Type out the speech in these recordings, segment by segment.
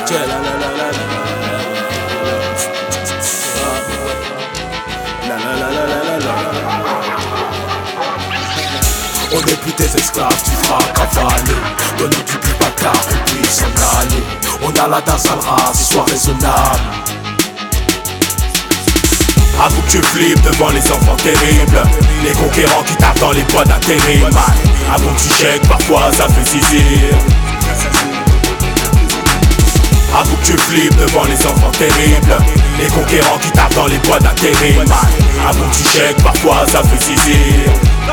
On n'est plus tes esclaves, tu feras cavaler. Donne-nous du bicata, on puisse s'en aller. On a la danse à la race, sois raisonnable. Avoue que tu flippes devant les enfants terribles, les conquérants qui tapent dans les bois d'intérim. Avoue que tu checkes, parfois ça fait zizir. Avoue que tu flippes devant les enfants terribles, les conquérants qui tapent dans les bois d'intérim. Avoue que tu checkes, parfois ça fait zizir.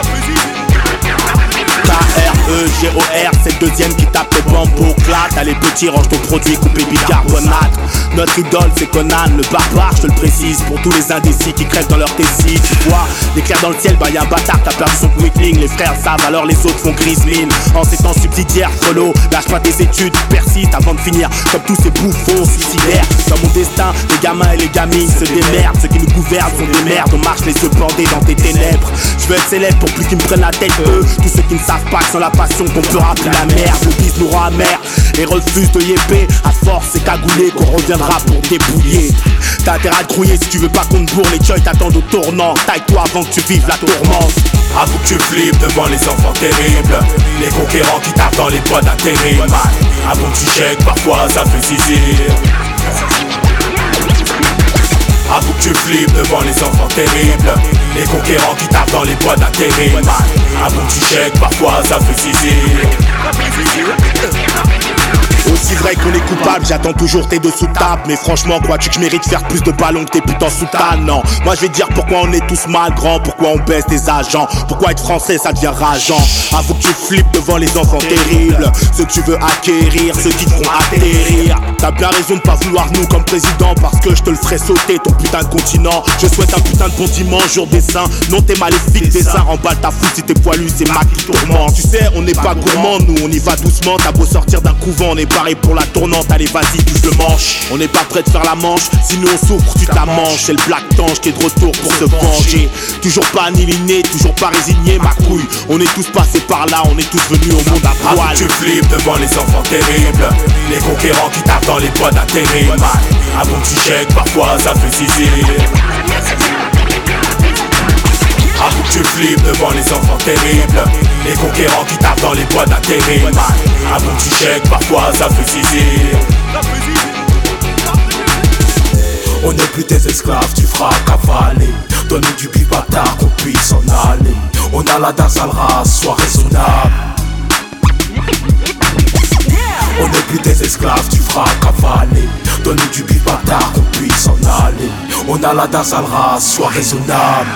K-R-E-G-O-R, c'est le deuxième qui tape les bambous clat. T'as les petits, range ton produit coupé bicarbonate. Notre idole c'est Conan, le barbare, je te le précise. Pour tous les indécis qui crèvent dans leur tessie. Tu vois, l'éclair dans le ciel, bah y'a un bâtard qui a perdu son quickling. Les frères savent, alors les autres font grise mine. En ces temps subsidiaires, frelot, lâche pas tes études, persiste avant de finir comme tous ces bouffons suicidaires. Dans mon destin, les gamins et les gamines se démerdent. Ceux qui nous gouvernent sont des merdes, on marche les yeux bandés dans tes ténèbres. Je veux être célèbre pour plus qu'ils me prennent la tête, eux. Tous ceux qui ne savent pas que sans la passion qu'on fera plus la merde. Le bis nous rend amer et refuse de yéper. À force c'est cagoulé qu'on reviendra pour débrouiller. T'as intérêt à te grouiller si tu veux pas qu'on te bourre. Les choys t'attendent au tournant. Taille-toi avant que tu vives la tourmente. Avoue que tu flippes devant les enfants terribles, les conquérants qui tapent dans les bois d'intérim. Avoue que tu checkes, parfois ça fait zizir. Avoue que tu flippes devant les enfants terribles, les conquérants qui tapent dans les bois d'intérim. Avoue que tu checkes, parfois ça fait zizir. Aussi vrai qu'on est coupable, j'attends toujours tes dessous de table. Mais franchement, crois-tu que je mérite de faire plus de ballons que tes putains soutanes? Non, moi je vais te dire pourquoi on est tous mal grands, pourquoi on baisse des agents, pourquoi être français ça devient rageant. Avoue que tu flippes devant les enfants terribles, ceux que tu veux acquérir, ceux qui te feront atterrir. T'as bien raison de pas vouloir nous comme président, parce que je te le ferai sauter ton putain de continent. Je souhaite un putain de bon dimanche, jour des saints. Non t'es maléfique, des saints, remballe ta foule si t'es poilu, c'est ma qui tourmente. Tu sais, on n'est pas gourmand, nous on y va doucement. T'as beau sortir d'un couvent, on est paré pour la tournante, allez vas-y touche le manche. On n'est pas prêt de faire la manche, si nous on souffre tu te la manges. C'est le Black Tange qui est de retour pour se venger. Toujours pas annihilé, toujours pas résigné ma couille. On est tous passés par là, on est tous venus au monde à poil. Avoue que tu flippes devant les enfants terribles, les conquérants qui tapent dans les bois d'intérim. Avoue que tu checkes, parfois ça fait zizir. Avoue que tu flippes devant les enfants terribles, les conquérants qui tapent dans les bois d'intérim. Avoue que tu checkes, parfois ça fait zizir. On n'est plus tes esclaves, tu feras cavaler. Donne-nous du bibata qu'on puisse s'en aller. On a la danse à la race, sois raisonnable. On n'est plus tes esclaves, tu feras cavaler. Donne-nous du bibata qu'on puisse s'en aller. On a la danse à la race, sois raisonnable.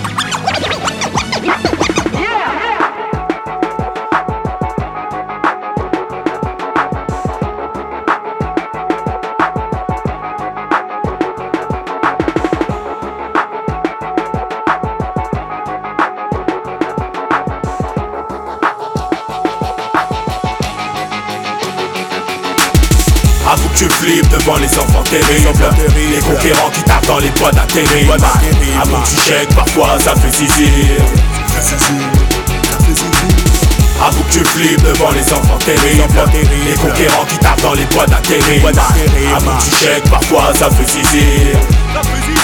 Avoue que tu flippes devant les enfants terribles, les conquérants qui tapent dans les bois d'intérim. Avoue que tu checkes, parfois ça fait zizir. Avoue que tu flippes devant les enfants terribles, les conquérants qui tapent dans les bois d'intérim. Avoue que tu checkes, parfois ça fait zizir.